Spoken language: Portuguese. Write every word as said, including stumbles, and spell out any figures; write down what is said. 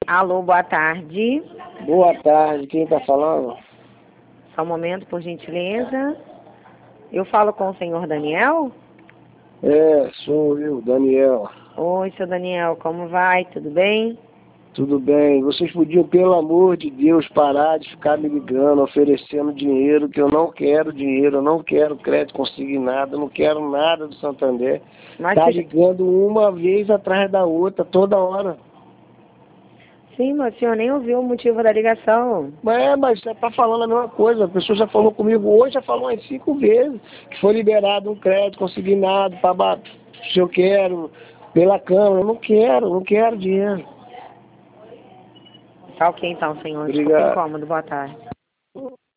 Alô, boa tarde. Boa tarde, quem está falando? Só um momento, por gentileza. Eu falo com o senhor Daniel? É, sou eu, Daniel. Oi, seu Daniel, como vai? Tudo bem? Tudo bem? Vocês podiam, pelo amor de Deus, parar de ficar me ligando, oferecendo dinheiro, que eu não quero dinheiro, eu não quero crédito consignado, eu não quero nada do Santander. Mas Tá você... ligando uma vez atrás da outra, toda hora. Sim, mas o senhor nem ouviu o motivo da ligação. Mas é, mas você tá falando a mesma coisa. A pessoa já falou comigo hoje, já falou umas cinco vezes que foi liberado um crédito consignado para se eu quero, pela Câmara. Eu não quero, não quero dinheiro. Tá ok então, senhor. Desculpa o Obrigado. incômodo. Boa tarde.